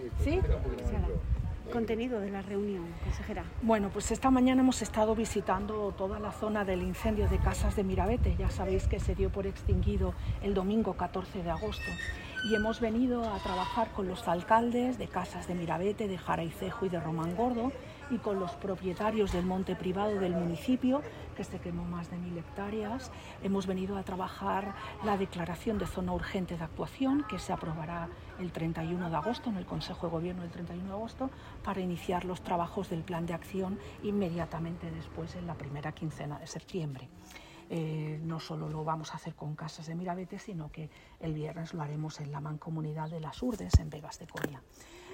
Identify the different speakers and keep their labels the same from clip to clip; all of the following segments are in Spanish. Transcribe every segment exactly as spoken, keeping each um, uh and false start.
Speaker 1: Sí, contenido de la reunión, consejera.
Speaker 2: Bueno, pues esta mañana hemos estado visitando toda la zona del incendio de Casas de Mirabete. Ya sabéis que se dio por extinguido el domingo catorce de agosto. Y hemos venido a trabajar con los alcaldes de Casas de Mirabete, de Jaraicejo y de Romangordo, y con los propietarios del monte privado del municipio, que se quemó más de mil hectáreas. Hemos venido a trabajar la declaración de zona urgente de actuación, que se aprobará el treinta y uno de agosto, en el Consejo de Gobierno del treinta y uno de agosto, para iniciar los trabajos del plan de acción inmediatamente después, en la primera quincena de septiembre. Eh, no solo lo vamos a hacer con Casas de Mirabete, sino que el viernes lo haremos en la Mancomunidad de las Urdes, en Begas de Coria.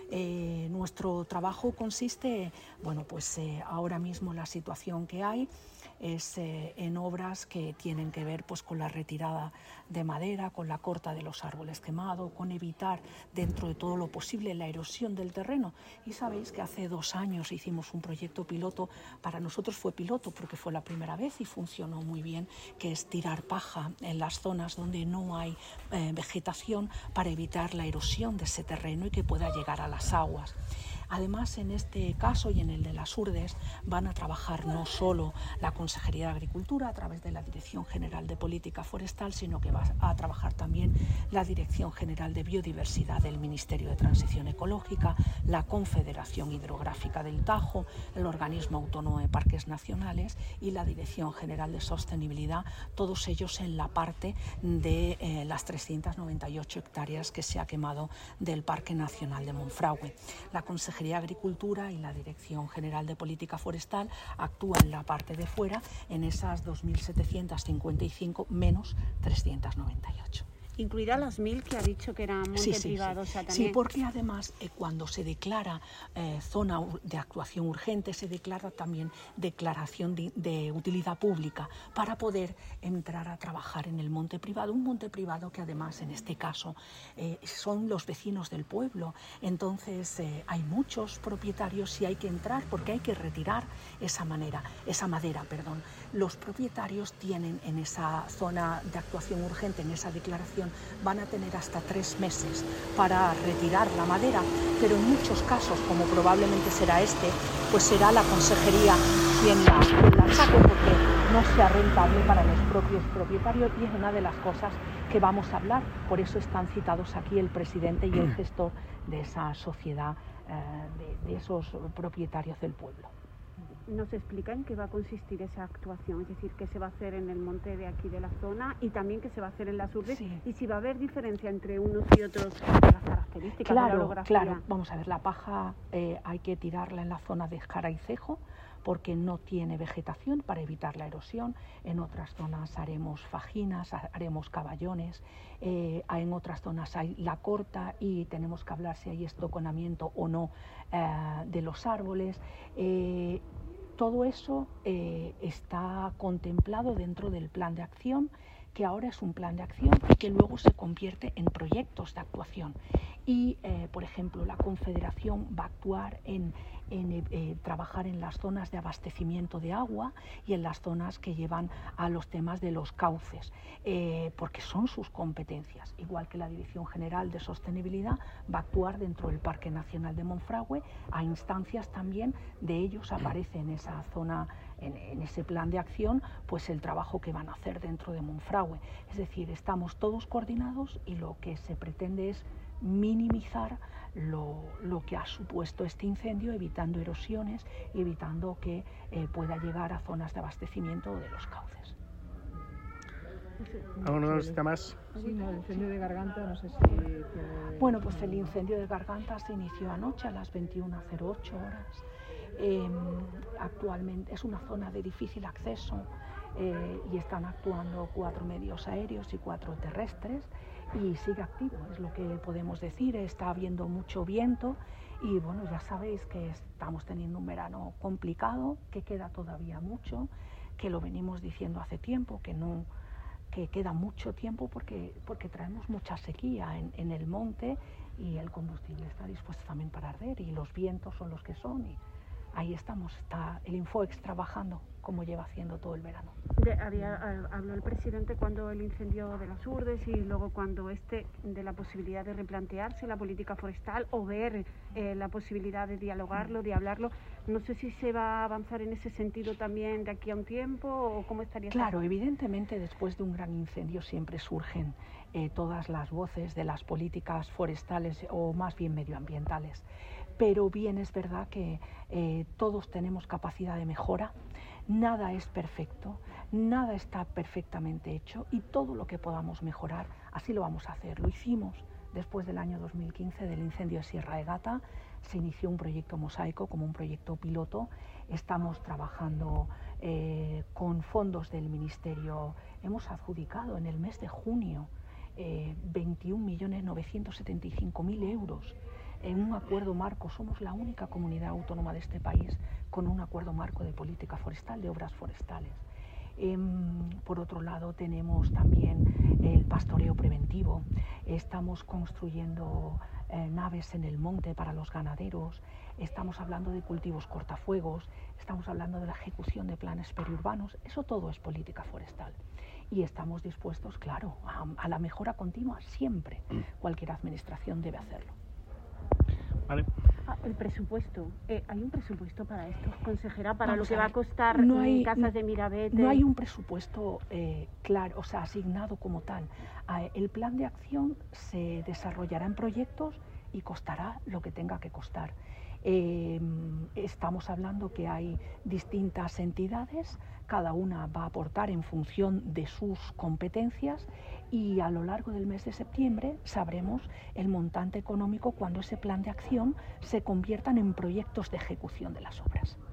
Speaker 2: Eh, nuestro trabajo consiste, bueno, pues eh, ahora mismo la situación que hay es eh, en obras que tienen que ver pues con la retirada de madera, con la corta de los árboles quemados, con evitar dentro de todo lo posible la erosión del terreno. Y sabéis que hace dos años hicimos un proyecto piloto, para nosotros fue piloto porque fue la primera vez y funcionó muy bien, que es tirar paja en las zonas donde no hay eh, vegetación para evitar la erosión de ese terreno y que pueda llegar a las aguas. Además, en este caso y en el de las Urdes van a trabajar no solo la Consejería de Agricultura a través de la Dirección General de Política Forestal, sino que va a trabajar también la Dirección General de Biodiversidad del Ministerio de Transición Ecológica, la Confederación Hidrográfica del Tajo, el Organismo Autónomo de Parques Nacionales y la Dirección General de Sostenibilidad, todos ellos en la parte de eh, las trescientas noventa y ocho hectáreas que se ha quemado del Parque Nacional de Monfragüe. La Consejería de Agricultura y la Dirección General de Política Forestal actúan en la parte de fuera, en esas dos mil setecientas cincuenta y cinco menos trescientas noventa y ocho.
Speaker 1: Incluida las mil que ha dicho que eran monte
Speaker 2: sí, sí,
Speaker 1: privado.
Speaker 2: Sí.
Speaker 1: O sea, también...
Speaker 2: sí, porque además eh, cuando se declara eh, zona de actuación urgente, se declara también declaración de, de utilidad pública para poder entrar a trabajar en el monte privado. Un monte privado que además en este caso eh, son los vecinos del pueblo. Entonces eh, hay muchos propietarios y hay que entrar porque hay que retirar esa, manera, esa madera. Perdón. Los propietarios tienen en esa zona de actuación urgente, en esa declaración, van a tener hasta tres meses para retirar la madera, pero en muchos casos, como probablemente será este, pues será la consejería quien la, quien la saque, porque no sea rentable para los propios propietarios, y es una de las cosas que vamos a hablar. Por eso están citados aquí el presidente y el gestor de esa sociedad, eh, de, de esos propietarios del pueblo.
Speaker 1: ¿Nos explica en qué va a consistir esa actuación? Es decir, qué se va a hacer en el monte de aquí de la zona y también qué se va a hacer en las Urdes, sí. Y si va a haber diferencia entre unos y otros, las características
Speaker 2: claro,
Speaker 1: de la orografía.
Speaker 2: Claro, vamos a ver, la paja eh, hay que tirarla en la zona de Jaraicejo porque no tiene vegetación para evitar la erosión. En otras zonas haremos fajinas, haremos caballones, eh, en otras zonas hay la corta y tenemos que hablar si hay estoconamiento o no eh, de los árboles. Eh, Todo eso eh, está contemplado dentro del plan de acción, que ahora es un plan de acción y que luego se convierte en proyectos de actuación. Y, eh, por ejemplo, la Confederación va a actuar en, en eh, trabajar en las zonas de abastecimiento de agua y en las zonas que llevan a los temas de los cauces, eh, porque son sus competencias. Igual que la Dirección General de Sostenibilidad va a actuar dentro del Parque Nacional de Monfragüe, a instancias también de ellos aparece en esa zona, en, en ese plan de acción, pues el trabajo que van a hacer dentro de Monfragüe. Es decir, estamos todos coordinados y lo que se pretende es minimizar lo, lo que ha supuesto este incendio, evitando erosiones y evitando que eh, pueda llegar a zonas de abastecimiento de los cauces.
Speaker 3: ¿Alguno necesita más?
Speaker 4: Sí, no, el incendio de Garganta, no sé si tiene...
Speaker 2: Bueno, pues el incendio de Garganta se inició anoche a las veintiuna cero ocho horas. Eh, actualmente es una zona de difícil acceso eh, y están actuando cuatro medios aéreos y cuatro terrestres y sigue activo, es lo que podemos decir. Está habiendo mucho viento y bueno, ya sabéis que estamos teniendo un verano complicado, que queda todavía mucho, que lo venimos diciendo hace tiempo, que no... que queda mucho tiempo porque, porque traemos mucha sequía en, en el monte y el combustible está dispuesto también para arder y los vientos son los que son y ahí estamos, está el Infoex trabajando como lleva haciendo todo el verano.
Speaker 1: De, había, habló el presidente cuando el incendio de las Urdes y luego cuando este de la posibilidad de replantearse la política forestal o ver eh, la posibilidad de dialogarlo, de hablarlo. No sé si se va a avanzar en ese sentido también de aquí a un tiempo o cómo estaría.
Speaker 2: Claro, evidentemente después de un gran incendio siempre surgen eh, todas las voces de las políticas forestales o más bien medioambientales. Pero bien es verdad que eh, todos tenemos capacidad de mejora. Nada es perfecto, nada está perfectamente hecho y todo lo que podamos mejorar, así lo vamos a hacer. Lo hicimos después del año dos mil quince del incendio de Sierra de Gata, se inició un proyecto Mosaico como un proyecto piloto, estamos trabajando eh, con fondos del Ministerio, hemos adjudicado en el mes de junio eh, veintiún millones novecientos setenta y cinco mil euros. En un acuerdo marco, somos la única comunidad autónoma de este país con un acuerdo marco de política forestal, de obras forestales. Eh, por otro lado, tenemos también el pastoreo preventivo, estamos construyendo eh, naves en el monte para los ganaderos, estamos hablando de cultivos cortafuegos, estamos hablando de la ejecución de planes periurbanos, eso todo es política forestal. Y estamos dispuestos, claro, a, a la mejora continua, siempre. Cualquier administración debe hacerlo.
Speaker 3: Vale.
Speaker 1: Ah, el presupuesto. Eh, ¿Hay un presupuesto para esto, consejera, para
Speaker 2: Vamos
Speaker 1: lo que
Speaker 2: a
Speaker 1: va
Speaker 2: ver,
Speaker 1: a costar
Speaker 2: no hay,
Speaker 1: casas de Mirabete?
Speaker 2: No hay un presupuesto eh, claro, o sea, asignado como tal. Eh, el plan de acción se desarrollará en proyectos y costará lo que tenga que costar. Eh, estamos hablando que hay distintas entidades, cada una va a aportar en función de sus competencias y a lo largo del mes de septiembre sabremos el montante económico cuando ese plan de acción se conviertan en proyectos de ejecución de las obras.